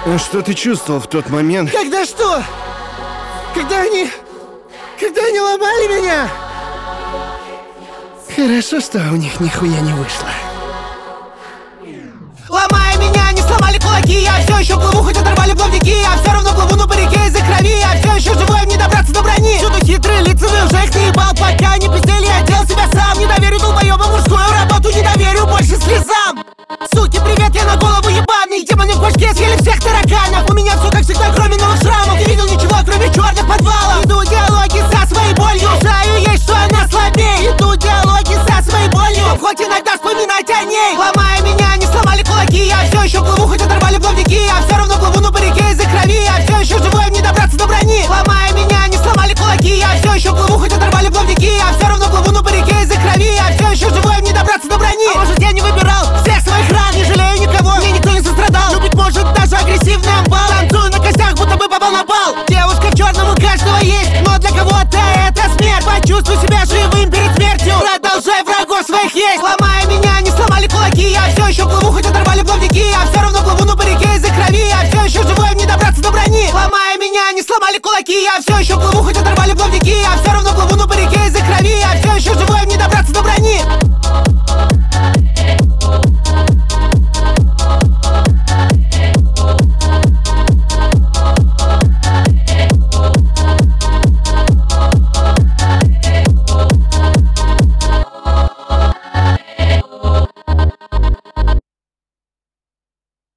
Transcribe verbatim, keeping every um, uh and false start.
А что ты чувствовал в тот момент? Когда что? Когда они... Когда они ломали меня? Хорошо, что у них нихуя не вышло. Ломая меня, не сломали кулаки. Я все еще плыву, хоть оторвали плавники. Я все равно плыву, но по реке из-за крови. Я все еще живой, мне добраться до брони. Чудо хитрые лица, вы уже их не ебал. Пока не пиздели, я делал себя сам. Не доверю долбоёбам мужскую работу, не доверю больше слезам. Суки, привет, я на голову ебаный. Демоны в башке съели всех тараканов. У меня все как всегда, кроме новых шрамов. Не видел ничего, кроме черных подвалов. Иду диалоги со своей болью. Знаю ей, что она слабее. Иду диалоги со своей болью, хоть иногда вспоминать о ней. Ломая меня, не сломали кулаки. Я все еще плыву, хоть оторвали плавники. Я все равно плыву, но по реке из-за крови. Я все еще живой, мне добраться до брони. Ломая меня, не сломали кулаки. Я все еще плыву, хоть оторвали плавники. Я все равно плыву, но по реке из-за крови. Я все еще живой, мне добраться до брони. А может, я не выбирал всех своих ран, не жалею никого, мне никто не сострадал. Любить может даже агрессивный амбал. Танцую на костях, будто бы попал на бал. Девушка в черном у каждого есть, но для кого-то это смерть. Почувствуй себя живым перед смертью. Продолжай врагов своих есть. Ломая меня, не сломали кулаки. Я все еще плыву, хоть оторвали плавники. Я все равно плыву, но по реке из-за крови. Я все еще живой, мне добраться до брони. Ломая меня, не сломали кулаки. Я все еще плыву, хоть оторвали плавники. Я все равно